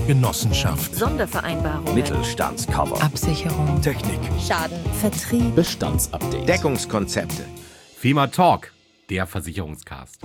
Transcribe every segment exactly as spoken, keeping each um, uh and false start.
Genossenschaft, Sondervereinbarung, Mittelstandscover, Absicherung, Technik, Schaden, Vertrieb, Bestandsupdate, Deckungskonzepte. FEMA Talk, der Versicherungscast.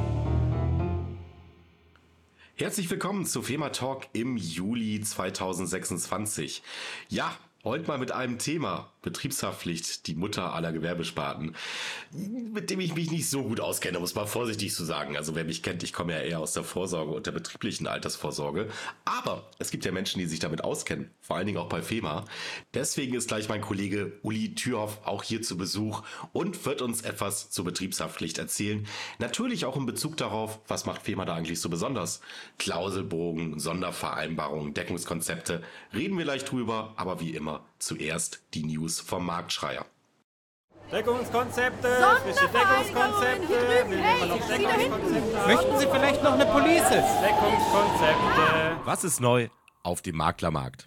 Herzlich willkommen zu FEMA Talk im Juli zweitausendsechsundzwanzig. Ja, heute mal mit einem Thema, Betriebshaftpflicht, die Mutter aller Gewerbesparten, mit dem ich mich nicht so gut auskenne, um es mal vorsichtig zu sagen. Also wer mich kennt, ich komme ja eher aus der Vorsorge und der betrieblichen Altersvorsorge. Aber es gibt ja Menschen, die sich damit auskennen, vor allen Dingen auch bei FEMA. Deswegen ist gleich mein Kollege Uli Thürhoff auch hier zu Besuch und wird uns etwas zur Betriebshaftpflicht erzählen. Natürlich auch in Bezug darauf, was macht FEMA da eigentlich so besonders? Klauselbogen, Sondervereinbarungen, Deckungskonzepte, reden wir gleich drüber, aber wie immer zuerst die News vom Marktschreier. Deckungskonzepte, frische Deckungskonzepte, wir nehmen noch Deckungskonzepte. Möchten Sie vielleicht noch eine Police? Deckungskonzepte. Was ist neu auf dem Maklermarkt?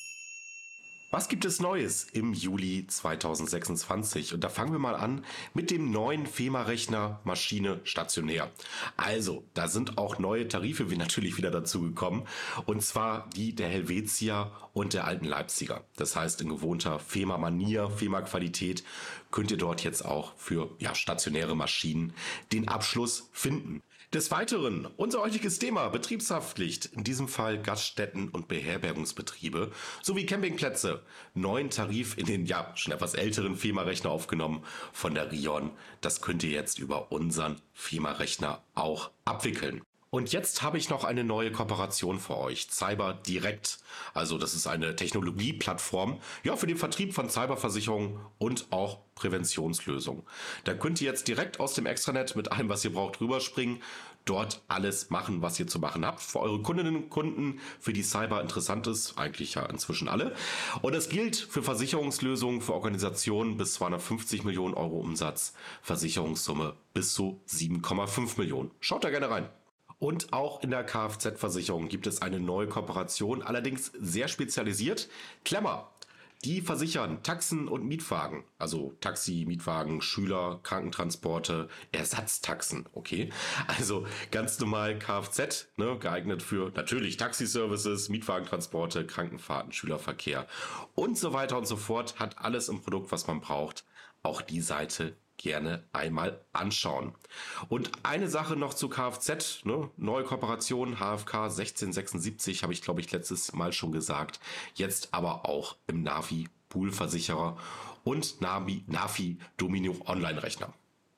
Was gibt es Neues im Juli zweitausendsechsundzwanzig? Und da fangen wir mal an mit dem neuen FEMA-Rechner Maschine stationär. Also, da sind auch neue Tarife wie natürlich wieder dazu gekommen. Und zwar die der Helvetia und der alten Leipziger. Das heißt, in gewohnter FEMA-Manier, FEMA-Qualität könnt ihr dort jetzt auch für ja, stationäre Maschinen den Abschluss finden. Des Weiteren, unser heutiges Thema, Betriebshaftpflicht, in diesem Fall Gaststätten und Beherbergungsbetriebe sowie Campingplätze. Neuen Tarif in den ja schon etwas älteren FEMA-Rechner aufgenommen von der Rion. Das könnt ihr jetzt über unseren FEMA-Rechner auch abwickeln. Und jetzt habe ich noch eine neue Kooperation für euch, Cyber Direct. Also das ist eine Technologieplattform ja, für den Vertrieb von Cyberversicherungen und auch Präventionslösungen. Da könnt ihr jetzt direkt aus dem Extranet mit allem, was ihr braucht, rüberspringen. Dort alles machen, was ihr zu machen habt. Für eure Kundinnen und Kunden, für die Cyber interessant ist, eigentlich ja inzwischen alle. Und es gilt für Versicherungslösungen für Organisationen bis zweihundertfünfzig Millionen Euro Umsatz, Versicherungssumme bis zu sieben Komma fünf Millionen. Schaut da gerne rein. Und auch in der Kfz-Versicherung gibt es eine neue Kooperation, allerdings sehr spezialisiert. Klemmer, die versichern Taxen und Mietwagen, also Taxi, Mietwagen, Schüler, Krankentransporte, Ersatztaxen, okay? Also ganz normal Kfz, ne, geeignet für natürlich Taxiservices, Mietwagentransporte, Krankenfahrten, Schülerverkehr und so weiter und so fort. Hat alles im Produkt, was man braucht. Auch die Seite gerne einmal anschauen. Und eine Sache noch zu Kfz, ne? Neue Kooperation, H F K sechzehnhundertsechsundsiebzig, habe ich glaube ich letztes Mal schon gesagt, jetzt aber auch im Navi Poolversicherer und Navi, Navi Domino Online-Rechner.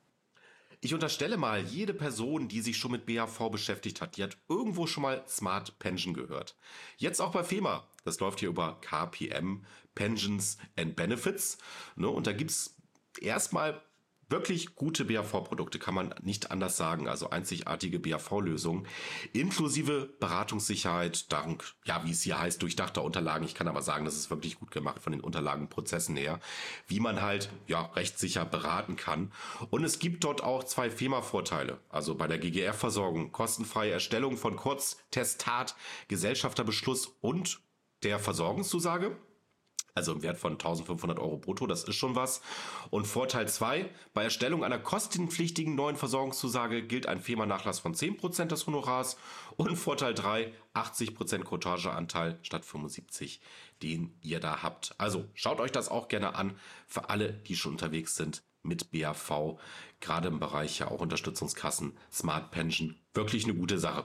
Ich unterstelle mal, jede Person, die sich schon mit B A V beschäftigt hat, die hat irgendwo schon mal Smart Pension gehört. Jetzt auch bei FEMA, das läuft hier über K P M, Pensions and Benefits, ne? Und da gibt es erstmal wirklich gute B A V-Produkte, kann man nicht anders sagen, also einzigartige B A V-Lösungen, inklusive Beratungssicherheit, dank, ja, wie es hier heißt, durchdachter Unterlagen. Ich kann aber sagen, das ist wirklich gut gemacht von den Unterlagenprozessen her, wie man halt, ja, rechtssicher beraten kann. Und es gibt dort auch zwei FEMA-Vorteile, also bei der G G R-Versorgung, kostenfreie Erstellung von Kurztestat, Gesellschafterbeschluss und der Versorgungszusage. Also im Wert von eintausendfünfhundert Euro brutto, das ist schon was. Und Vorteil zwei, bei Erstellung einer kostenpflichtigen neuen Versorgungszusage gilt ein FEMA-Nachlass von zehn Prozent des Honorars. Und Vorteil drei, achtzig Prozent Courtageanteil statt fünfundsiebzig, den ihr da habt. Also schaut euch das auch gerne an, für alle, die schon unterwegs sind mit B A V, gerade im Bereich ja auch Unterstützungskassen, Smart Pension, wirklich eine gute Sache.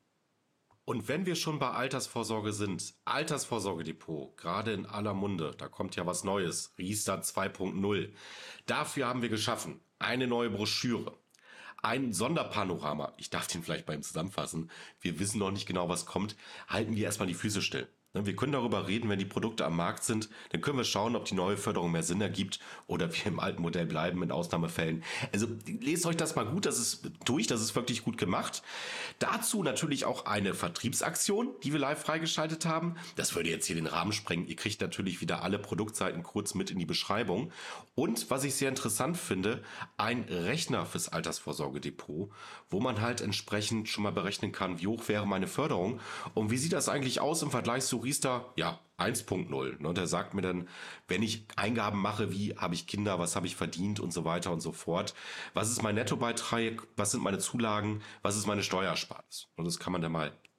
Und wenn wir schon bei Altersvorsorge sind, Altersvorsorgedepot, gerade in aller Munde, da kommt ja was Neues, Riester zwei Punkt null. Dafür haben wir geschaffen eine neue Broschüre, ein Sonderpanorama. Ich darf den vielleicht beim Zusammenfassen. Wir wissen noch nicht genau, was kommt. Halten wir erstmal die Füße still. Wir können darüber reden, wenn die Produkte am Markt sind. Dann können wir schauen, ob die neue Förderung mehr Sinn ergibt oder wir im alten Modell bleiben in Ausnahmefällen. Also lest euch das mal gut, das ist durch, das ist wirklich gut gemacht. Dazu natürlich auch eine Vertriebsaktion, die wir live freigeschaltet haben. Das würde jetzt hier den Rahmen sprengen. Ihr kriegt natürlich wieder alle Produktseiten kurz mit in die Beschreibung. Und was ich sehr interessant finde, ein Rechner fürs Altersvorsorgedepot, wo man halt entsprechend schon mal berechnen kann, wie hoch wäre meine Förderung und wie sieht das eigentlich aus im Vergleich zu Riester, ja, eins Punkt null. Ne? Der sagt mir dann, wenn ich Eingaben mache, wie habe ich Kinder, was habe ich verdient und so weiter und so fort. Was ist mein Nettobeitrag, was sind meine Zulagen, was ist meine Steuersparnis? Und das kann man dann mal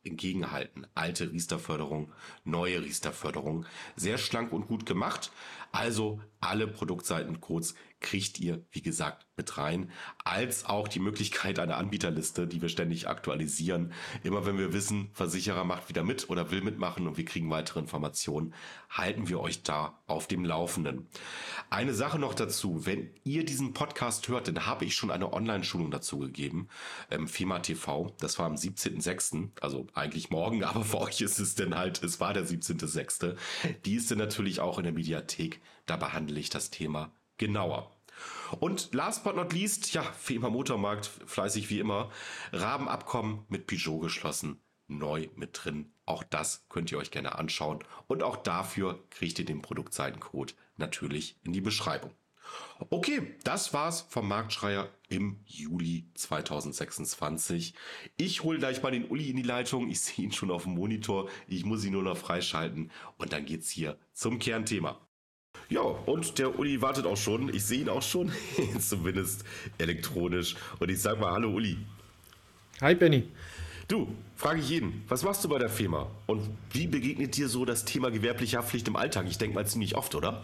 entgegenhalten. Alte Riester-Förderung, neue Riester-Förderung. Sehr schlank und gut gemacht. Also alle Produktseitencodes kriegt ihr, wie gesagt, mit rein. Als auch die Möglichkeit einer Anbieterliste, die wir ständig aktualisieren. Immer wenn wir wissen, Versicherer macht wieder mit oder will mitmachen und wir kriegen weitere Informationen, halten wir euch da auf dem Laufenden. Eine Sache noch dazu. Wenn ihr diesen Podcast hört, dann habe ich schon eine Online-Schulung dazu gegeben. Ähm, FEMA T V. Das war am siebzehnten sechsten Also eigentlich morgen, aber für euch ist es denn halt, es war der siebzehnte sechste Die ist dann natürlich auch in der Mediathek. Da behandle ich das Thema genauer. Und last but not least, ja, FEMA Motormarkt, fleißig wie immer, Rahmenabkommen mit Peugeot geschlossen, neu mit drin. Auch das könnt ihr euch gerne anschauen. Und auch dafür kriegt ihr den Produktseitencode natürlich in die Beschreibung. Okay, das war's vom Marktschreier im Juli zweitausendsechsundzwanzig. Ich hole gleich mal den Uli in die Leitung. Ich sehe ihn schon auf dem Monitor. Ich muss ihn nur noch freischalten. Und dann geht's hier zum Kernthema. Ja, und der Uli wartet auch schon. Ich sehe ihn auch schon, zumindest elektronisch. Und ich sag mal, hallo Uli. Hi Benny. Du, frage ich jeden, was machst du bei der FEMA? Und wie begegnet dir so das Thema gewerbliche Haftpflicht im Alltag? Ich denke mal ziemlich oft, oder?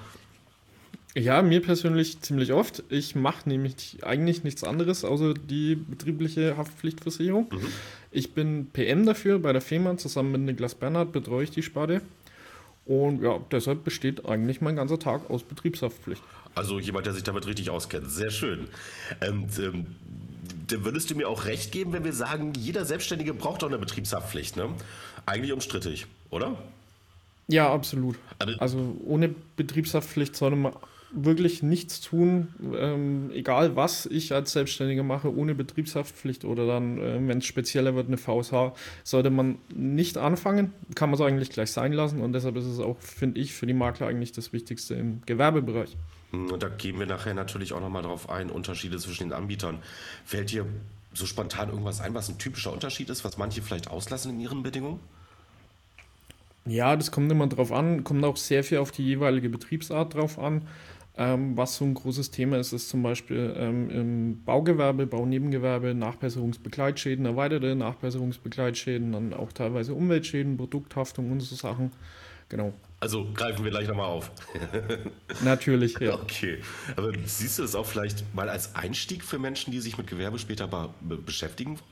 Ja, mir persönlich ziemlich oft. Ich mache nämlich eigentlich nichts anderes, außer die betriebliche Haftpflichtversicherung. Mhm. Ich bin P M dafür bei der FEMA. Zusammen mit Niklas Bernhard betreue ich die Sparte. Und ja, deshalb besteht eigentlich mein ganzer Tag aus Betriebshaftpflicht. Also jemand, der sich damit richtig auskennt. Sehr schön. Und ähm, dann würdest du mir auch recht geben, wenn wir sagen, jeder Selbstständige braucht doch eine Betriebshaftpflicht, ne? Eigentlich unstrittig, oder? Ja, absolut. Also, also ohne Betriebshaftpflicht sollte man wirklich nichts tun, ähm, egal was ich als Selbstständiger mache, ohne Betriebshaftpflicht oder dann, äh, wenn es spezieller wird, eine V S H, sollte man nicht anfangen, kann man es eigentlich gleich sein lassen und deshalb ist es auch, finde ich, für die Makler eigentlich das Wichtigste im Gewerbebereich. Und da gehen wir nachher natürlich auch nochmal drauf ein, Unterschiede zwischen den Anbietern. Fällt dir so spontan irgendwas ein, was ein typischer Unterschied ist, was manche vielleicht auslassen in ihren Bedingungen? Ja, das kommt immer drauf an, kommt auch sehr viel auf die jeweilige Betriebsart drauf an. Ähm, was so ein großes Thema ist, ist zum Beispiel ähm, im Baugewerbe, Baunebengewerbe, Nachbesserungsbegleitschäden, erweiterte Nachbesserungsbegleitschäden, dann auch teilweise Umweltschäden, Produkthaftung und so Sachen. Genau. Also greifen wir gleich nochmal auf. Natürlich, ja. Okay. Aber siehst du das auch vielleicht mal als Einstieg für Menschen, die sich mit Gewerbe später be- beschäftigen wollen?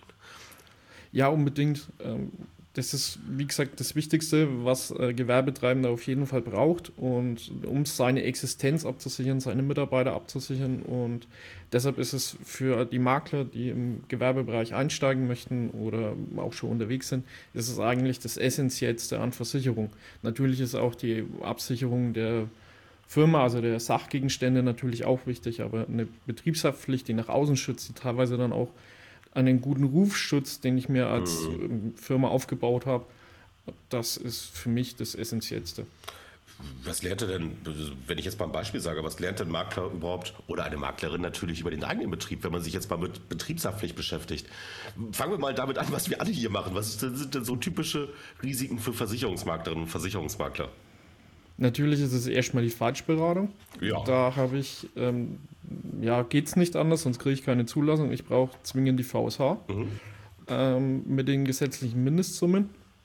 Ja, unbedingt. Ähm, Das ist, wie gesagt, das Wichtigste, was äh, Gewerbetreibender auf jeden Fall braucht, und um seine Existenz abzusichern, seine Mitarbeiter abzusichern. Und deshalb ist es für die Makler, die im Gewerbebereich einsteigen möchten oder auch schon unterwegs sind, ist es eigentlich das Essentiellste an Versicherung. Natürlich ist auch die Absicherung der Firma, also der Sachgegenstände, natürlich auch wichtig, aber eine Betriebshaftpflicht, die nach außen schützt, die teilweise dann auch einen guten Rufschutz, den ich mir als mhm. Firma aufgebaut habe, das ist für mich das Essentiellste. Was lernt er denn, wenn ich jetzt mal ein Beispiel sage, was lernt ein Makler überhaupt oder eine Maklerin natürlich über den eigenen Betrieb, wenn man sich jetzt mal mit Betriebshaftpflicht beschäftigt? Fangen wir mal damit an, was wir alle hier machen. Was sind denn so typische Risiken für Versicherungsmaklerinnen und Versicherungsmakler? Natürlich ist es erstmal die Falschberatung. Ja. Da habe ich, ähm, ja, geht es nicht anders, sonst kriege ich keine Zulassung. Ich brauche zwingend die V S H mhm. ähm, mit den gesetzlichen Mindestsummen.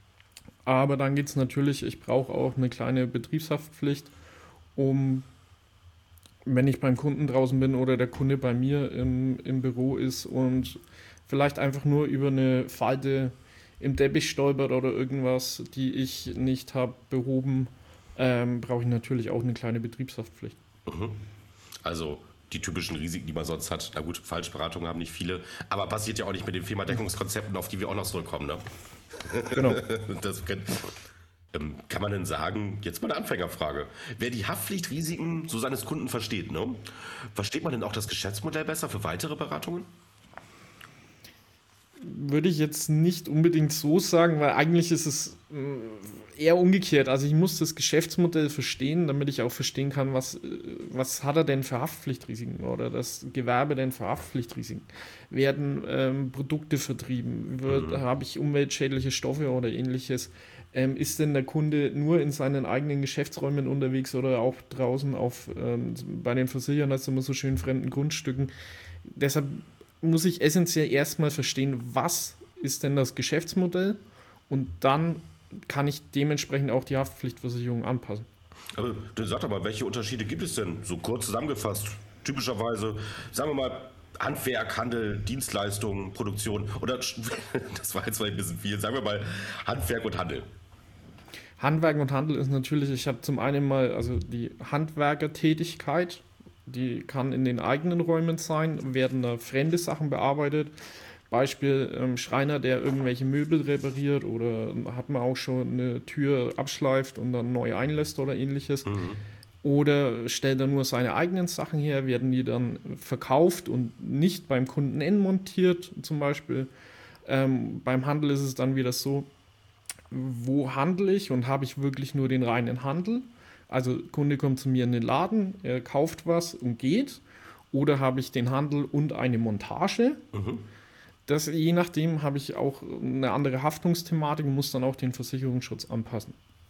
Aber dann geht es natürlich, ich brauche auch eine kleine Betriebshaftpflicht, um, wenn ich beim Kunden draußen bin oder der Kunde bei mir im, im Büro ist und vielleicht einfach nur über eine Falte im Teppich stolpert oder irgendwas, die ich nicht habe behoben, Ähm, brauche ich natürlich auch eine kleine Betriebshaftpflicht. Mhm. Also die typischen Risiken, die man sonst hat. Na gut, Falschberatungen haben nicht viele, aber passiert ja auch nicht mit den FEMA-Deckungskonzepten, auf die wir auch noch zurückkommen. Ne? Genau. Das kann, ähm, kann man denn sagen, jetzt mal eine Anfängerfrage, wer die Haftpflichtrisiken so seines Kunden versteht, ne? Versteht man denn auch das Geschäftsmodell besser für weitere Beratungen? Würde ich jetzt nicht unbedingt so sagen, weil eigentlich ist es eher umgekehrt. Also ich muss das Geschäftsmodell verstehen, damit ich auch verstehen kann, was, was hat er denn für Haftpflichtrisiken oder das Gewerbe denn für Haftpflichtrisiken. Werden ähm, Produkte vertrieben? Wird, mhm. Habe ich umweltschädliche Stoffe oder ähnliches? Ähm, ist denn der Kunde nur in seinen eigenen Geschäftsräumen unterwegs oder auch draußen auf ähm, bei den Versicherern, das ist immer so schön, fremden Grundstücken? Deshalb muss ich essentiell erstmal verstehen, was ist denn das Geschäftsmodell und dann kann ich dementsprechend auch die Haftpflichtversicherung anpassen. Aber dann sag doch mal, welche Unterschiede gibt es denn? So kurz zusammengefasst, typischerweise, sagen wir mal, Handwerk, Handel, Dienstleistungen, Produktion oder, das war jetzt vielleicht ein bisschen viel, sagen wir mal Handwerk und Handel. Handwerk und Handel ist natürlich, ich habe zum einen mal, also die Handwerkertätigkeit, die kann in den eigenen Räumen sein, werden da fremde Sachen bearbeitet. Beispiel ähm, Schreiner, der irgendwelche Möbel repariert oder hat man auch schon eine Tür abschleift und dann neu einlässt oder ähnliches. Mhm. Oder stellt er nur seine eigenen Sachen her, werden die dann verkauft und nicht beim Kunden entmontiert zum Beispiel. Ähm, beim Handel ist es dann wieder so, wo handle ich und habe ich wirklich nur den reinen Handel? Also Kunde kommt zu mir in den Laden, er kauft was und geht. Oder habe ich den Handel und eine Montage? Mhm. Das, je nachdem habe ich auch eine andere Haftungsthematik und muss dann auch den Versicherungsschutz anpassen.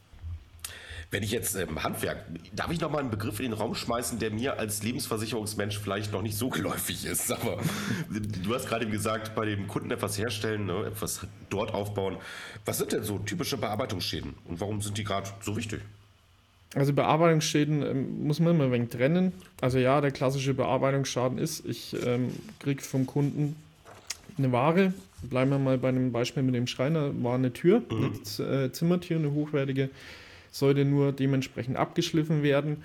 Wenn ich jetzt ähm, Handwerk, darf ich noch mal einen Begriff in den Raum schmeißen, der mir als Lebensversicherungsmensch vielleicht noch nicht so geläufig ist, aber du hast gerade eben gesagt, bei dem Kunden etwas herstellen, ne, etwas dort aufbauen. Was sind denn so typische Bearbeitungsschäden und warum sind die gerade so wichtig? Also Bearbeitungsschäden ähm, muss man immer ein wenig trennen. Also ja, der klassische Bearbeitungsschaden ist, ich ähm, kriege vom Kunden eine Ware, bleiben wir mal bei einem Beispiel mit dem Schreiner, war eine Tür, mhm. eine äh, Zimmertür, eine hochwertige, sollte nur dementsprechend abgeschliffen werden.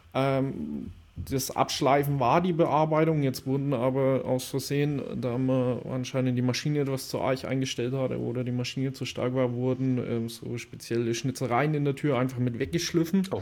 Ähm, das Abschleifen war die Bearbeitung, jetzt wurden aber aus Versehen, da man anscheinend die Maschine etwas zu arg eingestellt hatte oder die Maschine zu stark war, wurden ähm, so spezielle Schnitzereien in der Tür einfach mit weggeschliffen. Oh.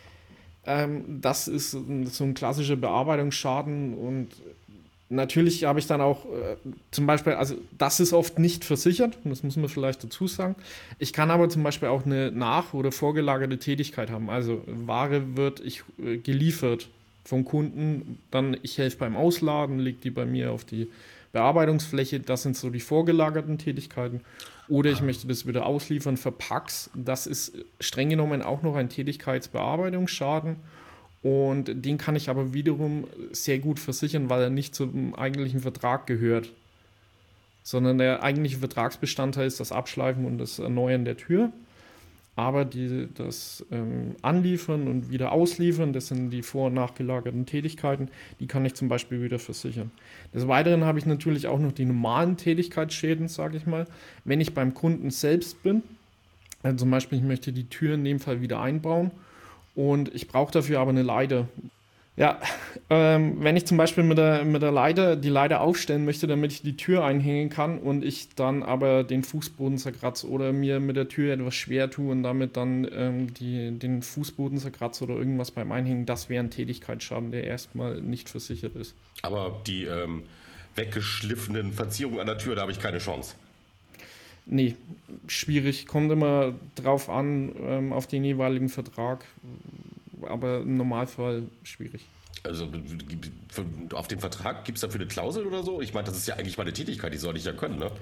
Ähm, das ist so ein klassischer Bearbeitungsschaden und natürlich habe ich dann auch äh, zum Beispiel, also das ist oft nicht versichert, das muss man vielleicht dazu sagen. Ich kann aber zum Beispiel auch eine nach- oder vorgelagerte Tätigkeit haben. Also Ware wird ich, äh, geliefert vom Kunden, dann ich helfe beim Ausladen, lege die bei mir auf die Bearbeitungsfläche. Das sind so die vorgelagerten Tätigkeiten. Oder ich möchte das wieder ausliefern, verpack's. Das ist streng genommen auch noch ein Tätigkeitsbearbeitungsschaden. Und den kann ich aber wiederum sehr gut versichern, weil er nicht zum eigentlichen Vertrag gehört. Sondern der eigentliche Vertragsbestandteil ist das Abschleifen und das Erneuern der Tür. Aber die, das ähm, Anliefern und wieder Ausliefern, das sind die vor- und nachgelagerten Tätigkeiten, die kann ich zum Beispiel wieder versichern. Des Weiteren habe ich natürlich auch noch die normalen Tätigkeitsschäden, sage ich mal. Wenn ich beim Kunden selbst bin, also zum Beispiel ich möchte die Tür in dem Fall wieder einbauen, und ich brauche dafür aber eine Leiter. Ja, ähm, wenn ich zum Beispiel mit der, mit der Leiter die Leiter aufstellen möchte, damit ich die Tür einhängen kann und ich dann aber den Fußboden zerkratze oder mir mit der Tür etwas schwer tue und damit dann ähm, die, den Fußboden zerkratze oder irgendwas beim Einhängen, das wäre ein Tätigkeitsschaden, der erstmal nicht versichert ist. Aber die ähm, weggeschliffenen Verzierungen an der Tür, da habe ich keine Chance. Nee, schwierig. Kommt immer drauf an, ähm, auf den jeweiligen Vertrag. Aber im Normalfall schwierig. Also auf den Vertrag gibt es dafür eine Klausel oder so? Ich meine, das ist ja eigentlich meine Tätigkeit, die soll ich ja können, ne?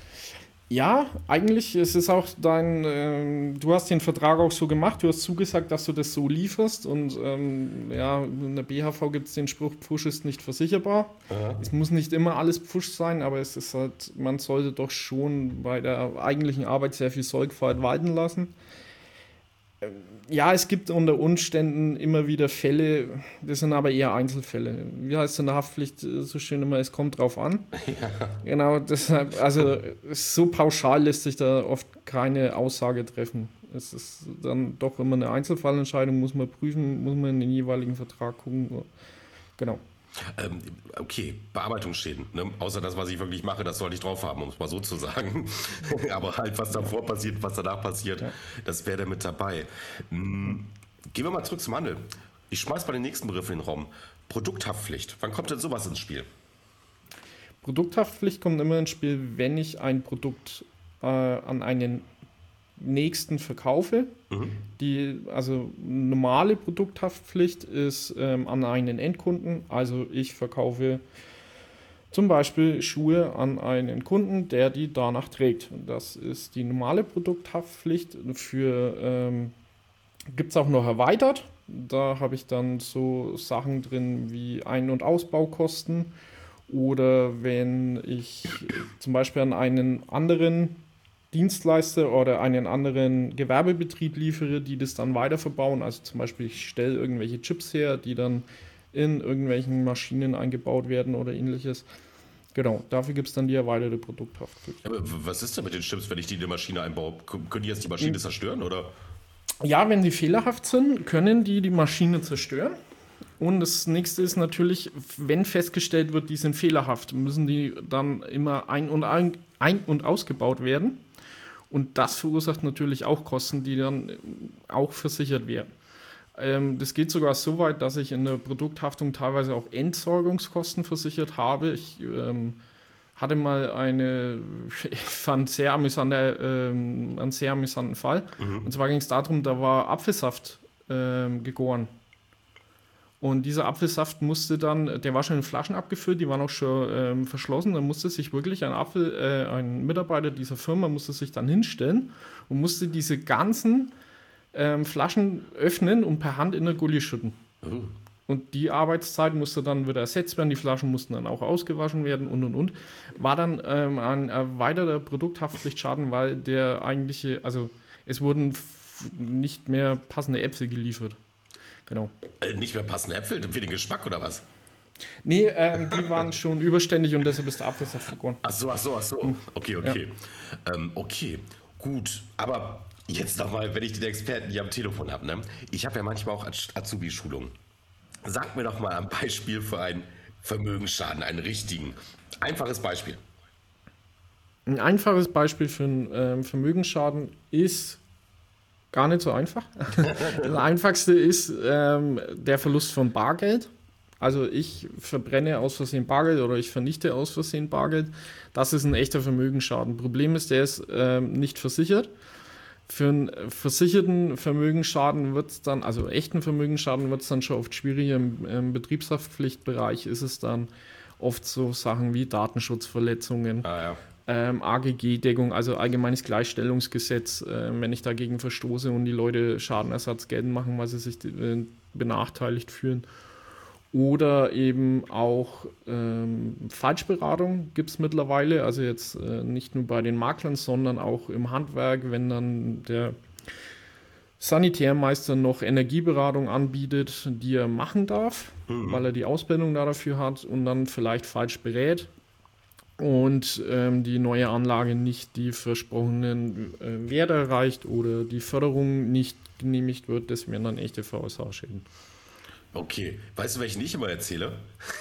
Ja, eigentlich ist es auch dein, ähm, du hast den Vertrag auch so gemacht, du hast zugesagt, dass du das so lieferst und ähm, ja, in der B H V gibt es den Spruch, Pfusch ist nicht versicherbar. Aha. Es muss nicht immer alles Pfusch sein, aber es ist halt, man sollte doch schon bei der eigentlichen Arbeit sehr viel Sorgfalt walten lassen. Ja, es gibt unter Umständen immer wieder Fälle, das sind aber eher Einzelfälle. Wie heißt es in der Haftpflicht so schön immer, es kommt drauf an. Ja. Genau, deshalb, also so pauschal lässt sich da oft keine Aussage treffen. Es ist dann doch immer eine Einzelfallentscheidung, muss man prüfen, muss man in den jeweiligen Vertrag gucken. Genau. Ähm, okay, Bearbeitungsschäden. Ne? Außer das, was ich wirklich mache, das sollte ich drauf haben, um es mal so zu sagen. Aber halt, was davor passiert, was danach passiert, ja. Das wäre da mit dabei. Hm, gehen wir mal zurück zum Handel. Ich schmeiß mal den nächsten Begriff in den Raum. Produkthaftpflicht. Wann kommt denn sowas ins Spiel? Produkthaftpflicht kommt immer ins Spiel, wenn ich ein Produkt äh, an einen Nächsten verkaufe. Mhm. Die, also normale Produkthaftpflicht ist ähm, an einen Endkunden. Also ich verkaufe zum Beispiel Schuhe an einen Kunden, der die danach trägt. Das ist die normale Produkthaftpflicht. Für ähm, gibt es auch noch erweitert. Da habe ich dann so Sachen drin wie Ein- und Ausbaukosten. Oder wenn ich zum Beispiel an einen anderen Dienstleister oder einen anderen Gewerbebetrieb liefere, die das dann weiterverbauen. Also zum Beispiel, ich stelle irgendwelche Chips her, die dann in irgendwelchen Maschinen eingebaut werden oder ähnliches. Genau, dafür gibt es dann die erweiterte Produkthaftpflicht. Aber was ist denn mit den Chips, wenn ich die in die Maschine einbaue? Können die jetzt die Maschine zerstören, oder? Ja, wenn die fehlerhaft sind, können die die Maschine zerstören. Und das nächste ist natürlich, wenn festgestellt wird, die sind fehlerhaft, müssen die dann immer ein- und, ein, ein und ausgebaut werden. Und das verursacht natürlich auch Kosten, die dann auch versichert werden. Ähm, das geht sogar so weit, dass ich in der Produkthaftung teilweise auch Entsorgungskosten versichert habe. Ich ähm, hatte mal eine, ich fand sehr amüsante, ähm, einen sehr amüsanten Fall. Mhm. Und zwar ging es darum, da war Apfelsaft ähm, gegoren. Und dieser Apfelsaft musste dann, der war schon in Flaschen abgefüllt, die waren auch schon ähm, verschlossen. Dann musste sich wirklich ein Apfel, äh, ein Mitarbeiter dieser Firma musste sich dann hinstellen und musste diese ganzen ähm, Flaschen öffnen und per Hand in der Gully schütten. Oh. Und die Arbeitszeit musste dann wieder ersetzt werden, die Flaschen mussten dann auch ausgewaschen werden und und und. War dann ähm, ein erweiterter Produkthaftpflichtschaden, weil der eigentliche, also es wurden f- nicht mehr passende Äpfel geliefert. Genau. Äh, nicht mehr passende Äpfel für den Geschmack oder was? Nee, ähm, die waren schon überständig und deshalb ist der Apfelsaft vergoren. Ach so, ach so, ach so. Okay, okay. Ja. Ähm, okay, gut. Aber jetzt nochmal, wenn ich den Experten hier am Telefon habe, ne? Ich habe ja manchmal auch Azubi-Schulungen. Sag mir doch mal ein Beispiel für einen Vermögensschaden, einen richtigen. Einfaches Beispiel. Ein einfaches Beispiel für einen ähm, Vermögensschaden ist gar nicht so einfach. Das einfachste ist ähm, der Verlust von Bargeld. Also ich verbrenne aus Versehen Bargeld oder ich vernichte aus Versehen Bargeld. Das ist ein echter Vermögensschaden. Problem ist, der ist ähm, nicht versichert. Für einen versicherten Vermögensschaden wird es dann, also echten Vermögensschaden wird es dann schon oft schwieriger. Im, im Betriebshaftpflichtbereich ist es dann oft so Sachen wie Datenschutzverletzungen. Ah, ja. Ähm, A G G-Deckung, also Allgemeines Gleichstellungsgesetz, äh, wenn ich dagegen verstoße und die Leute Schadenersatz geltend machen, weil sie sich äh, benachteiligt fühlen. Oder eben auch ähm, Falschberatung gibt es mittlerweile, also jetzt äh, nicht nur bei den Maklern, sondern auch im Handwerk, wenn dann der Sanitärmeister noch Energieberatung anbietet, die er machen darf, mhm. weil er die Ausbildung dafür hat und dann vielleicht falsch berät. Und ähm, die neue Anlage nicht die versprochenen äh, Werte erreicht oder die Förderung nicht genehmigt wird, das wären dann echte V S H-Schäden. Okay, weißt du, welchen ich immer erzähle?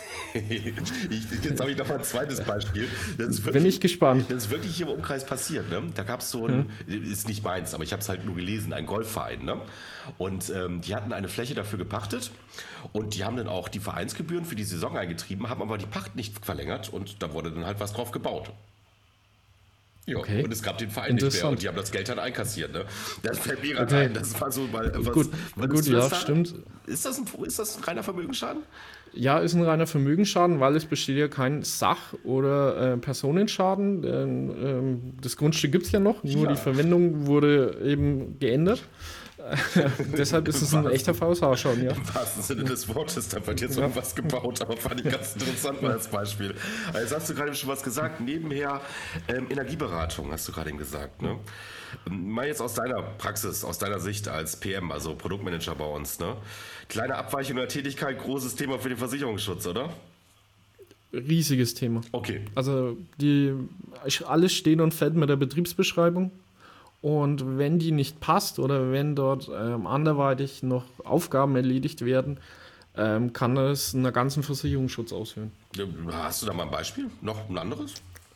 ich, jetzt habe ich noch mal ein zweites Beispiel. Das ist wirklich, bin ich gespannt. Das ist wirklich hier im Umkreis passiert. Ne? Da gab es so ein, hm. ist nicht meins, aber ich habe es halt nur gelesen, ein Golfverein. Ne? Und ähm, die hatten eine Fläche dafür gepachtet und die haben dann auch die Vereinsgebühren für die Saison eingetrieben, haben aber die Pacht nicht verlängert und da wurde dann halt was drauf gebaut. Ja, okay. Und es gab den Verein nicht mehr und die haben das Geld dann einkassiert. Ne? Das fällt mir gerade okay. ein. Das war so mal was. Gut, was gut ja, da? Stimmt. Ist das, ein, ist das ein reiner Vermögensschaden? Ja, ist ein reiner Vermögensschaden, weil es besteht ja kein Sach- oder äh, Personenschaden. Denn, ähm, das Grundstück gibt es ja noch, nur ja. die Verwendung wurde eben geändert. Deshalb ist es ein echter V S H-Schaden, ja. Im wahrsten Sinne des Wortes, da wird jetzt ja. irgendwas gebaut, aber fand ich ganz interessant mal als Beispiel. Jetzt hast du gerade schon was gesagt, nebenher ähm, Energieberatung, hast du gerade eben gesagt, ne? Mal jetzt aus deiner Praxis, aus deiner Sicht als P M, also Produktmanager bei uns, ne? Kleine Abweichung der Tätigkeit, großes Thema für den Versicherungsschutz, oder? Riesiges Thema. Okay. Also die, alles steht und fällt mit der Betriebsbeschreibung. Und wenn die nicht passt oder wenn dort ähm, anderweitig noch Aufgaben erledigt werden, ähm, kann es einen ganzen Versicherungsschutz aushöhlen. Hast du da mal ein Beispiel? Noch ein anderes?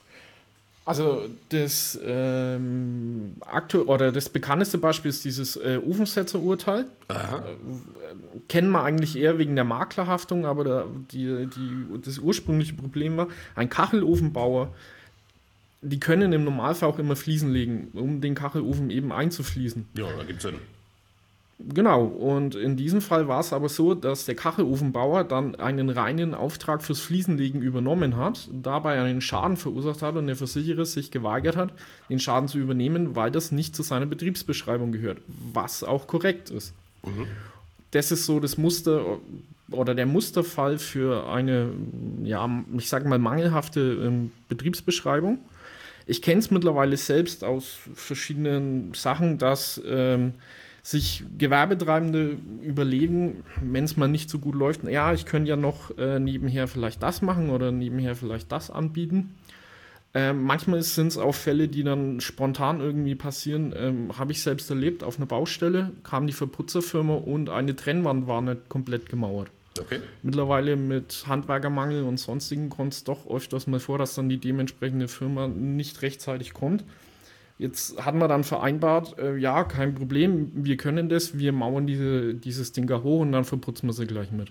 Also das ähm, aktuell oder das bekannteste Beispiel ist dieses äh, Ofensetzer-Urteil. Äh, kennen wir eigentlich eher wegen der Maklerhaftung, aber der, die, die, das ursprüngliche Problem war, ein Kachelofenbauer, die können im Normalfall auch immer Fliesen legen, um den Kachelofen eben einzufließen. Ja, da gibt's Sinn. Genau, und in diesem Fall war es aber so, dass der Kachelofenbauer dann einen reinen Auftrag fürs Fliesenlegen übernommen hat, dabei einen Schaden verursacht hat und der Versicherer sich geweigert hat, den Schaden zu übernehmen, weil das nicht zu seiner Betriebsbeschreibung gehört, was auch korrekt ist. Mhm. Das ist so das Muster oder der Musterfall für eine, ja, ich sage mal mangelhafte ähm, Betriebsbeschreibung. ich kenne es mittlerweile selbst aus verschiedenen Sachen, dass ähm, sich Gewerbetreibende überlegen, wenn es mal nicht so gut läuft, ja, ich könnte ja noch äh, nebenher vielleicht das machen oder nebenher vielleicht das anbieten. Ähm, manchmal sind es auch Fälle, die dann spontan irgendwie passieren. Ähm, habe ich selbst erlebt, auf einer Baustelle kam die Verputzerfirma und eine Trennwand war nicht komplett gemauert. Okay. Mittlerweile mit Handwerkermangel und sonstigen kommt es doch öfters mal vor, dass dann die dementsprechende Firma nicht rechtzeitig kommt. Jetzt hat man dann vereinbart, äh, ja, kein Problem, wir können das, wir mauern diese, dieses Ding hoch und dann verputzen wir sie gleich mit.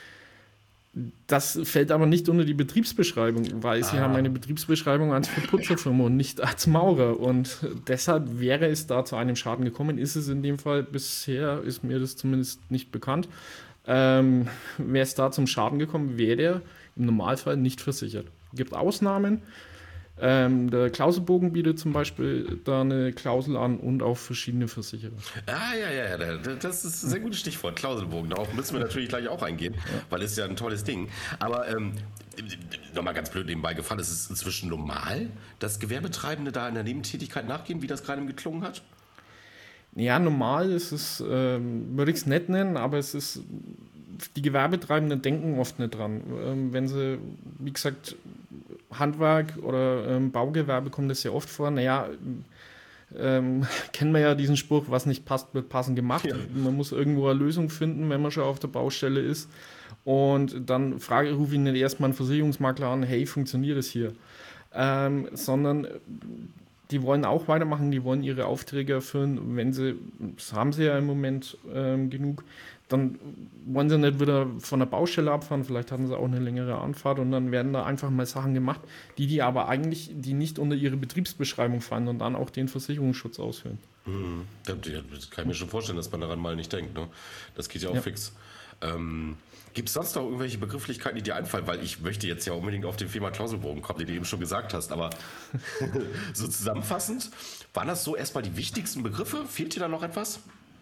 Das fällt aber nicht unter die Betriebsbeschreibung, weil sie Ah. haben eine Betriebsbeschreibung als Verputzerfirma und nicht als Maurer. Und deshalb wäre es da zu einem Schaden gekommen. Ist es in dem Fall bisher, ist mir das zumindest nicht bekannt. Ähm, wäre es da zum Schaden gekommen, wäre der im Normalfall nicht versichert. Es gibt Ausnahmen. Ähm, der Klauselbogen bietet zum Beispiel da eine Klausel an und auch verschiedene Versicherer. Ah, ja, ja, ja, das ist ein sehr gutes Stichwort, Klauselbogen. Darauf müssen wir natürlich gleich auch eingehen, ja. Weil es ja ein tolles Ding. Aber ähm, nochmal ganz blöd nebenbei gefallen, ist es inzwischen normal, dass Gewerbetreibende da in der Nebentätigkeit nachgehen, wie das gerade geklungen hat? Ja, normal ist es, ähm, würde ich es nicht nennen, aber es ist, die Gewerbetreibenden denken oft nicht dran. Ähm, wenn sie, wie gesagt, Handwerk oder ähm, Baugewerbe kommt das sehr oft vor. Naja, ähm, kennen wir ja diesen Spruch, was nicht passt, wird passend gemacht. Ja. Man muss irgendwo eine Lösung finden, wenn man schon auf der Baustelle ist. Und dann frage, rufe ich nicht erstmal einen Versicherungsmakler an, hey, funktioniert das hier? Ähm, sondern die wollen auch weitermachen, die wollen ihre Aufträge erfüllen. Wenn sie, das haben sie ja im Moment ähm, genug, dann wollen sie nicht wieder von der Baustelle abfahren, vielleicht hatten sie auch eine längere Anfahrt und dann werden da einfach mal Sachen gemacht, die die aber eigentlich, die nicht unter ihre Betriebsbeschreibung fallen und dann auch den Versicherungsschutz ausführen. Hm. Das kann ich mir schon vorstellen, dass man daran mal nicht denkt. Ne? Das geht ja auch ja. fix. Ähm, Gibt es sonst noch irgendwelche Begrifflichkeiten, die dir einfallen? Weil ich möchte jetzt ja unbedingt auf den Thema Klauselbogen kommen, den du eben schon gesagt hast. Aber so zusammenfassend, waren das so erstmal die wichtigsten Begriffe? Fehlt dir da noch etwas?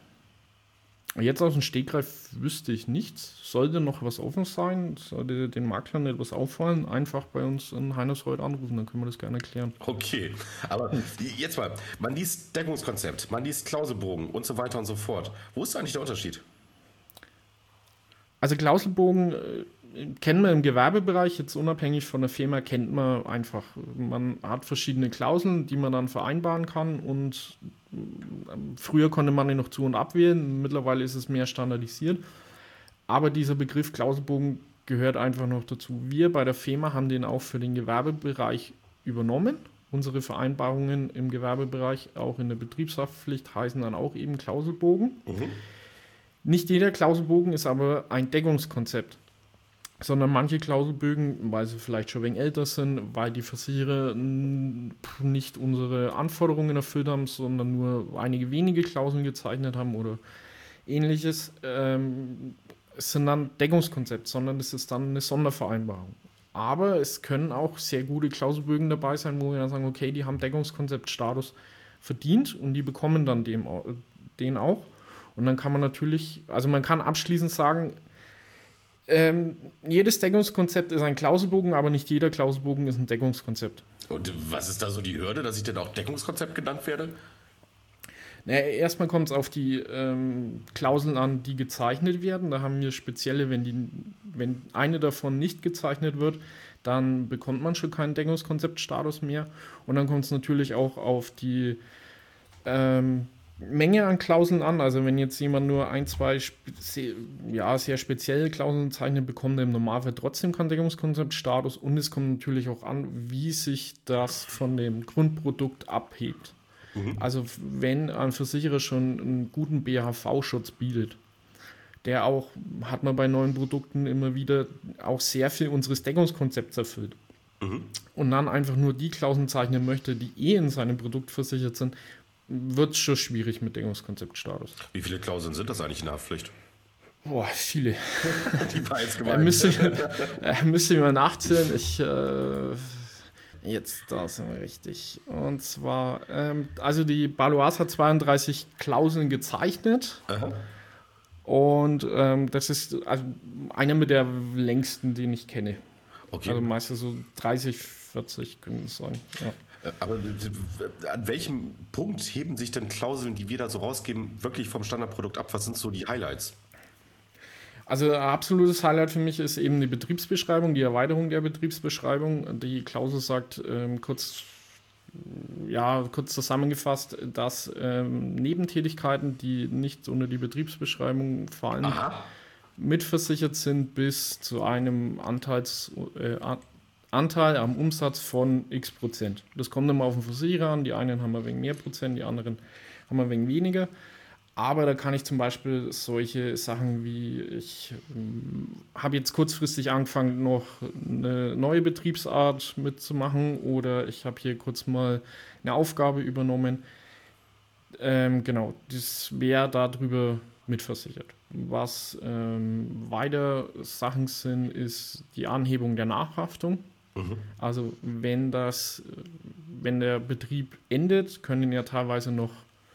Jetzt aus dem Stegreif wüsste ich nichts. Sollte noch was offen sein, sollte den Maklern etwas auffallen, einfach bei uns in Heinersreuth anrufen, dann können wir das gerne erklären. Okay, aber jetzt mal, man liest Deckungskonzept, man liest Klauselbogen und so weiter und so fort. Wo ist eigentlich der Unterschied? Also Klauselbogen äh, kennen wir im Gewerbebereich, jetzt unabhängig von der Firma, kennt man einfach. Man hat verschiedene Klauseln, die man dann vereinbaren kann und äh, früher konnte man ihn noch zu- und abwählen, mittlerweile ist es mehr standardisiert. Aber dieser Begriff Klauselbogen gehört einfach noch dazu. Wir bei der FEMA haben den auch für den Gewerbebereich übernommen. Unsere Vereinbarungen im Gewerbebereich, auch in der Betriebshaftpflicht, heißen dann auch eben Klauselbogen. Mhm. Nicht jeder Klauselbogen ist aber ein Deckungskonzept, sondern manche Klauselbögen, weil sie vielleicht schon ein wenig älter sind, weil die Versicherer nicht unsere Anforderungen erfüllt haben, sondern nur einige wenige Klauseln gezeichnet haben oder ähnliches, ähm, sind dann Deckungskonzept, sondern es ist dann eine Sondervereinbarung. Aber es können auch sehr gute Klauselbögen dabei sein, wo wir dann sagen, okay, die haben Deckungskonzeptstatus verdient und die bekommen dann dem, den auch. Und dann kann man natürlich, also man kann abschließend sagen, ähm, jedes Deckungskonzept ist ein Klauselbogen, aber nicht jeder Klauselbogen ist ein Deckungskonzept. Und was ist da so die Hürde, dass ich denn auch Deckungskonzept genannt werde? Naja, erstmal kommt es auf die ähm, Klauseln an, die gezeichnet werden. Da haben wir spezielle, wenn, die, wenn eine davon nicht gezeichnet wird, dann bekommt man schon keinen Deckungskonzeptstatus mehr. Und dann kommt es natürlich auch auf die ähm, Menge an Klauseln an. Also wenn jetzt jemand nur ein, zwei spe- ja, sehr spezielle Klauseln zeichnet, bekommt er im Normalfall trotzdem keinen Deckungskonzeptstatus. Und es kommt natürlich auch an, wie sich das von dem Grundprodukt abhebt. Mhm. Also wenn ein Versicherer schon einen guten B H V-Schutz bietet, der auch, hat man bei neuen Produkten immer wieder auch sehr viel unseres Deckungskonzepts erfüllt. Mhm. Und dann einfach nur die Klauseln zeichnen möchte, die eh in seinem Produkt versichert sind, wird es schon schwierig mit Deckungskonzeptstatus. Wie viele Klauseln sind das eigentlich in der Haftpflicht? Boah, viele. Die war jetzt gemeint. Müsste ich, äh, müsste ich mal nachzählen. Ich, äh, jetzt, da sind wir richtig. Und zwar, ähm, also die Baloise hat zweiunddreißig Klauseln gezeichnet. Aha. Und ähm, das ist also einer mit der längsten, den ich kenne. Okay. Also meistens so dreißig, vierzig können es sein. Ja. Aber an welchem Punkt heben sich denn Klauseln, die wir da so rausgeben, wirklich vom Standardprodukt ab? Was sind so die Highlights? Also ein absolutes Highlight für mich ist eben die Betriebsbeschreibung, die Erweiterung der Betriebsbeschreibung. Die Klausel sagt ähm, kurz, ja, kurz zusammengefasst, dass ähm, Nebentätigkeiten, die nicht unter die Betriebsbeschreibung fallen, Aha. mitversichert sind bis zu einem Anteils, äh, Anteil am Umsatz von x Prozent. Das kommt immer auf den Versicherer an. Die einen haben ein wenig mehr Prozent, die anderen haben ein wenig weniger. Aber da kann ich zum Beispiel solche Sachen wie, ich ähm, habe jetzt kurzfristig angefangen, noch eine neue Betriebsart mitzumachen oder ich habe hier kurz mal eine Aufgabe übernommen. Ähm, genau, das wäre darüber mitversichert. Was ähm, weiter Sachen sind, ist die Anhebung der Nachhaftung. Mhm. Also wenn das, wenn der Betrieb endet, können ja teilweise noch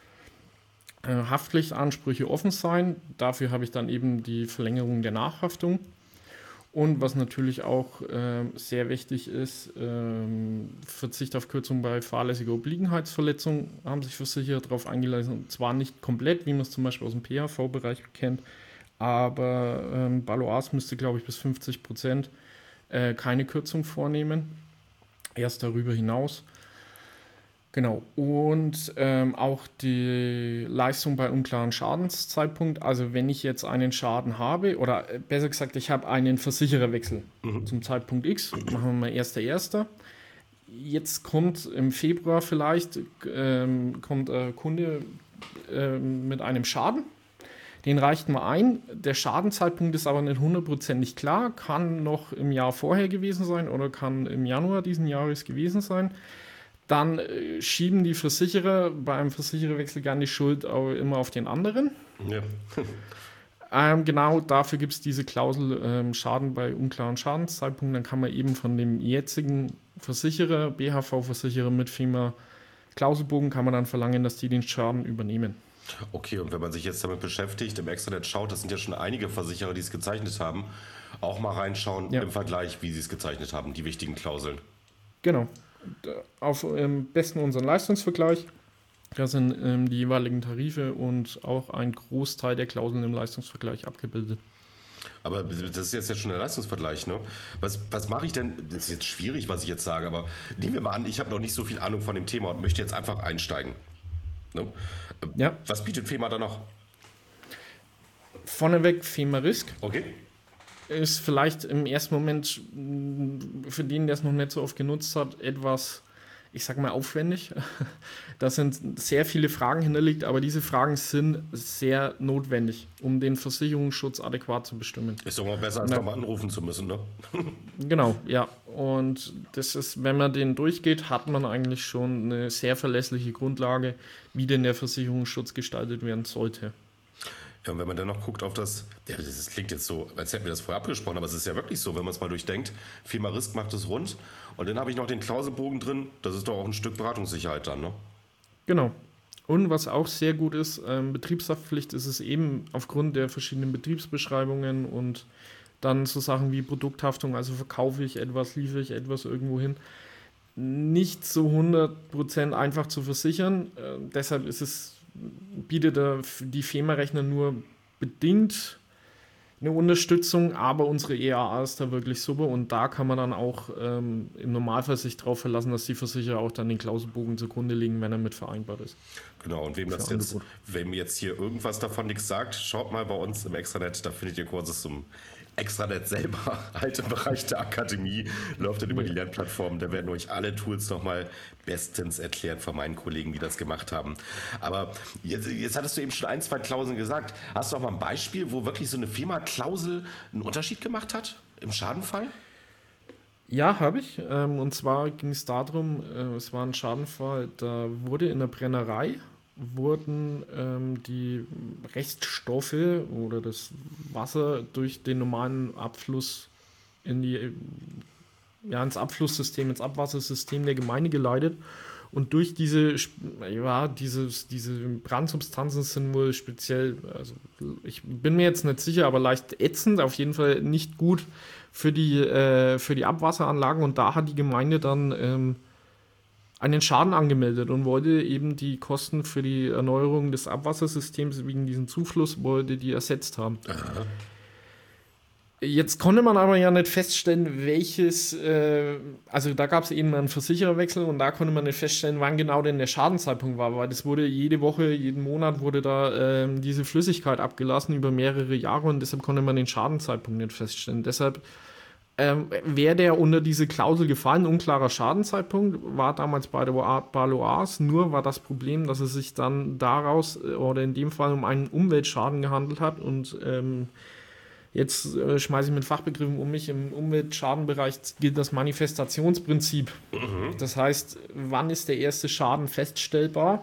Haftpflichtansprüche offen sein. Dafür habe ich dann eben die Verlängerung der Nachhaftung. Und was natürlich auch äh, sehr wichtig ist, ähm, Verzicht auf Kürzung bei fahrlässiger Obliegenheitsverletzung haben sich Versicherer darauf eingelassen. Und zwar nicht komplett, wie man es zum Beispiel aus dem P H V-Bereich kennt, aber ähm, Balois müsste, glaube ich, bis fünfzig Prozent äh, keine Kürzung vornehmen. Erst darüber hinaus. Genau, und ähm, auch die Leistung bei unklaren Schadenszeitpunkt. Also wenn ich jetzt einen Schaden habe, oder besser gesagt, ich habe einen Versichererwechsel mhm. zum Zeitpunkt X, machen wir mal erster erster Jetzt kommt im Februar vielleicht, ähm, kommt ein Kunde ähm, mit einem Schaden. Den reicht man ein. Der Schadenzeitpunkt ist aber nicht hundertprozentig klar. Kann noch im Jahr vorher gewesen sein oder kann im Januar diesen Jahres gewesen sein. Dann äh, schieben die Versicherer bei einem Versichererwechsel gerne die Schuld auch immer auf den anderen. Ja. ähm, genau, dafür gibt es diese Klausel ähm, Schaden bei unklaren Schadenszeitpunkten. Dann kann man eben von dem jetzigen Versicherer, B H V-Versicherer mit FEMA Klauselbogen, kann man dann verlangen, dass die den Schaden übernehmen. Okay, und wenn man sich jetzt damit beschäftigt, im Extranet schaut, das sind ja schon einige Versicherer, die es gezeichnet haben, auch mal reinschauen ja. im Vergleich, wie sie es gezeichnet haben, die wichtigen Klauseln. Genau. Auf ähm, besten unseren Leistungsvergleich. Da sind ähm, die jeweiligen Tarife und auch ein Großteil der Klauseln im Leistungsvergleich abgebildet. Aber das ist jetzt ja schon der Leistungsvergleich, ne? Was, was mache ich denn? Das ist jetzt schwierig, was ich jetzt sage, aber nehmen wir mal an, ich habe noch nicht so viel Ahnung von dem Thema und möchte jetzt einfach einsteigen. Ne? Ja. Was bietet FEMA da noch? Vorneweg FEMA Risk. Okay. Ist vielleicht im ersten Moment für den, der es noch nicht so oft genutzt hat, etwas, ich sag mal, aufwendig. Da sind sehr viele Fragen hinterlegt, aber diese Fragen sind sehr notwendig, um den Versicherungsschutz adäquat zu bestimmen. Ist doch mal besser, als nochmal anrufen zu müssen, ne? Genau, ja. Und das ist, wenn man den durchgeht, hat man eigentlich schon eine sehr verlässliche Grundlage, wie denn der Versicherungsschutz gestaltet werden sollte. Ja, und wenn man dann noch guckt auf das, ja, das klingt jetzt so, als hätten wir das vorher abgesprochen, aber es ist ja wirklich so, wenn man es mal durchdenkt, FEMA Risk macht es rund und dann habe ich noch den Klauselbogen drin, das ist doch auch ein Stück Beratungssicherheit dann, ne? Genau. Und was auch sehr gut ist, ähm, Betriebshaftpflicht ist es eben aufgrund der verschiedenen Betriebsbeschreibungen und dann so Sachen wie Produkthaftung, also verkaufe ich etwas, liefere ich etwas irgendwo hin, nicht so hundert Prozent einfach zu versichern. Äh, deshalb ist es bietet die FEMA-Rechner nur bedingt eine Unterstützung, aber unsere E A A ist da wirklich super und da kann man dann auch ähm, im Normalfall sich darauf verlassen, dass die Versicherer auch dann den Klauselbogen zugrunde legen, wenn er mit vereinbart ist. Genau, und wem das jetzt, wem jetzt hier irgendwas davon nichts sagt, schaut mal bei uns im Extranet, da findet ihr Kurses zum Extranet selber, halt im Bereich der Akademie, läuft dann über die Lernplattform, da werden euch alle Tools nochmal bestens erklärt von meinen Kollegen, die das gemacht haben. Aber jetzt, jetzt hattest du eben schon ein, zwei Klauseln gesagt. Hast du auch mal ein Beispiel, wo wirklich so eine FEMA-Klausel einen Unterschied gemacht hat im Schadenfall? Ja, habe ich. Und zwar ging es darum, es war ein Schadenfall, da wurde in der Brennerei wurden ähm, die Reststoffe oder das Wasser durch den normalen Abfluss in die, ja, ins Abflusssystem, ins Abwassersystem der Gemeinde geleitet. Und durch diese, ja, dieses, diese Brandsubstanzen sind wohl speziell, also ich bin mir jetzt nicht sicher, aber leicht ätzend, auf jeden Fall nicht gut für die, äh, für die Abwasseranlagen. Und da hat die Gemeinde dann ähm, einen Schaden angemeldet und wollte eben die Kosten für die Erneuerung des Abwassersystems wegen diesem Zufluss, wollte die ersetzt haben. Aha. Jetzt konnte man aber ja nicht feststellen, welches, äh, also da gab es eben einen Versichererwechsel und da konnte man nicht feststellen, wann genau denn der Schadenzeitpunkt war, weil das wurde jede Woche, jeden Monat wurde da äh, diese Flüssigkeit abgelassen über mehrere Jahre und deshalb konnte man den Schadenzeitpunkt nicht feststellen. Deshalb ähm, wäre der unter diese Klausel gefallen, unklarer Schadenzeitpunkt, war damals bei der Baloise, nur war das Problem, dass es sich dann daraus oder in dem Fall um einen Umweltschaden gehandelt hat und ähm, Jetzt äh, schmeiße ich mit Fachbegriffen um mich. Im Umweltschadenbereich gilt das Manifestationsprinzip. Mhm. Das heißt, wann ist der erste Schaden feststellbar?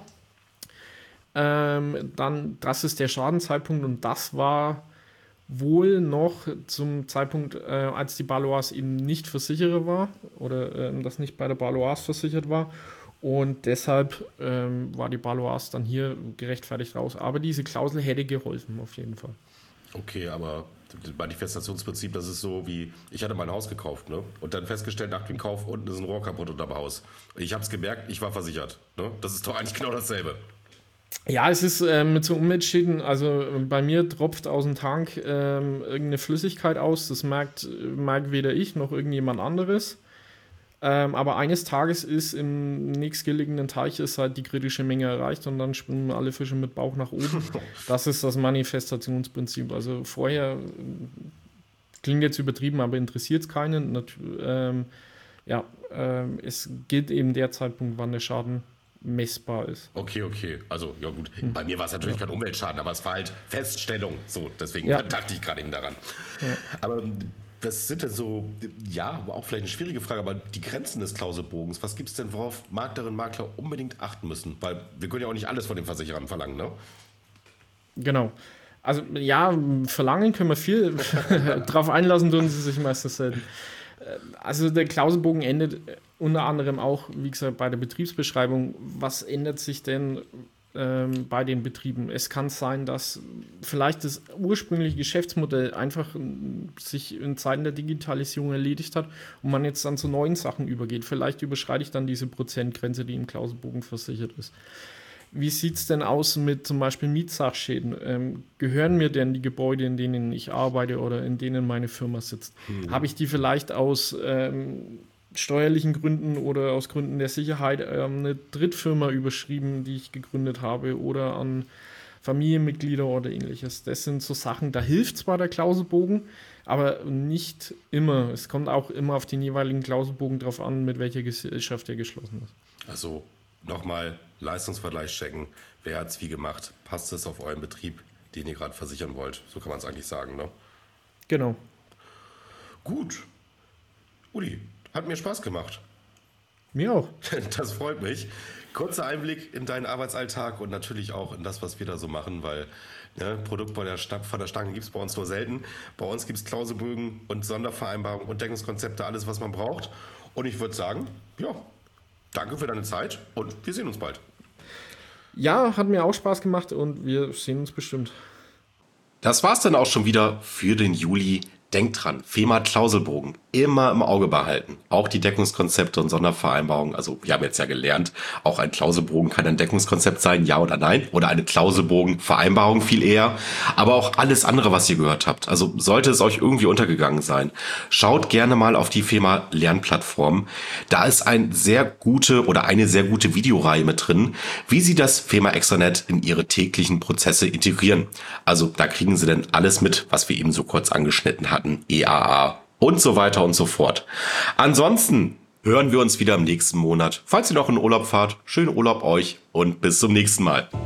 Ähm, dann, das ist der Schadenzeitpunkt und das war wohl noch zum Zeitpunkt, äh, als die Baloise eben nicht Versicherer war oder äh, das nicht bei der Baloise versichert war. Und deshalb ähm, war die Baloise dann hier gerechtfertigt raus. Aber diese Klausel hätte geholfen, auf jeden Fall. Okay, aber das Manifestationsprinzip, das ist so wie, ich hatte mein Haus gekauft, ne? Und dann festgestellt, nach dem Kauf, unten ist ein Rohr kaputt unterm Haus. Ich habe es gemerkt, ich war versichert. Ne? Das ist doch eigentlich genau dasselbe. Ja, es ist äh, mit so Umweltschäden, also bei mir tropft aus dem Tank äh, irgendeine Flüssigkeit aus, das merkt, merkt weder ich noch irgendjemand anderes. Ähm, aber eines Tages ist im nächstgelegenen Teich ist halt die kritische Menge erreicht und dann schwimmen alle Fische mit Bauch nach oben. Das ist das Manifestationsprinzip. Also vorher, klingt jetzt übertrieben, aber interessiert es keinen. Nat- ähm, ja, ähm, es gilt eben der Zeitpunkt, wann der Schaden messbar ist. Okay, okay. Also, ja gut. Hm. Bei mir war es natürlich ja. kein Umweltschaden, aber es war halt Feststellung. So, deswegen ja. dachte ich gerade eben daran. Ja. Aber was sind denn so, ja, auch vielleicht eine schwierige Frage, aber die Grenzen des Klauselbogens, was gibt es denn, worauf Maklerinnen und Makler unbedingt achten müssen? Weil wir können ja auch nicht alles von den Versicherern verlangen, ne? Genau. Also ja, verlangen können wir viel, drauf einlassen tun sie sich meistens selten. Also der Klauselbogen endet unter anderem auch, wie gesagt, bei der Betriebsbeschreibung. Was ändert sich denn ähm, bei den Betrieben? Es kann sein, dass vielleicht das ursprüngliche Geschäftsmodell einfach sich in Zeiten der Digitalisierung erledigt hat und man jetzt dann zu neuen Sachen übergeht. Vielleicht überschreite ich dann diese Prozentgrenze, die im Klauselbogen versichert ist. Wie sieht es denn aus mit zum Beispiel Mietsachschäden? Ähm, gehören mir denn die Gebäude, in denen ich arbeite oder in denen meine Firma sitzt? Hm. Habe ich die vielleicht aus ähm, steuerlichen Gründen oder aus Gründen der Sicherheit ähm, eine Drittfirma überschrieben, die ich gegründet habe oder an Familienmitglieder oder ähnliches? Das sind so Sachen, da hilft zwar der Klauselbogen, aber nicht immer. Es kommt auch immer auf den jeweiligen Klauselbogen drauf an, mit welcher Gesellschaft er geschlossen ist. Also nochmal Leistungsvergleich checken. Wer hat es wie gemacht? Passt es auf euren Betrieb, den ihr gerade versichern wollt? So kann man es eigentlich sagen, ne? Genau. Gut. Uli, hat mir Spaß gemacht. Mir auch. Das freut mich. Kurzer Einblick in deinen Arbeitsalltag und natürlich auch in das, was wir da so machen, weil ne, Produkt von der, Sta- von der Stange gibt es bei uns nur selten. Bei uns gibt es Klauselbögen und Sondervereinbarungen und Deckungskonzepte, alles, was man braucht. Und ich würde sagen, ja, danke für deine Zeit und wir sehen uns bald. Ja, hat mir auch Spaß gemacht und wir sehen uns bestimmt. Das war's dann auch schon wieder für den Juli. Denkt dran, FEMA Klauselbogen immer im Auge behalten. Auch die Deckungskonzepte und Sondervereinbarungen. Also wir haben jetzt ja gelernt, auch ein Klauselbogen kann ein Deckungskonzept sein, ja oder nein. Oder eine Klauselbogenvereinbarung viel eher. Aber auch alles andere, was ihr gehört habt. Also sollte es euch irgendwie untergegangen sein, schaut gerne mal auf die FEMA Lernplattform. Da ist ein sehr gute oder eine sehr gute Videoreihe mit drin, wie sie das FEMA Extranet in ihre täglichen Prozesse integrieren. Also da kriegen sie dann alles mit, was wir eben so kurz angeschnitten hatten. E A A und so weiter und so fort. Ansonsten hören wir uns wieder im nächsten Monat. Falls ihr noch in Urlaub fahrt, schönen Urlaub euch und bis zum nächsten Mal.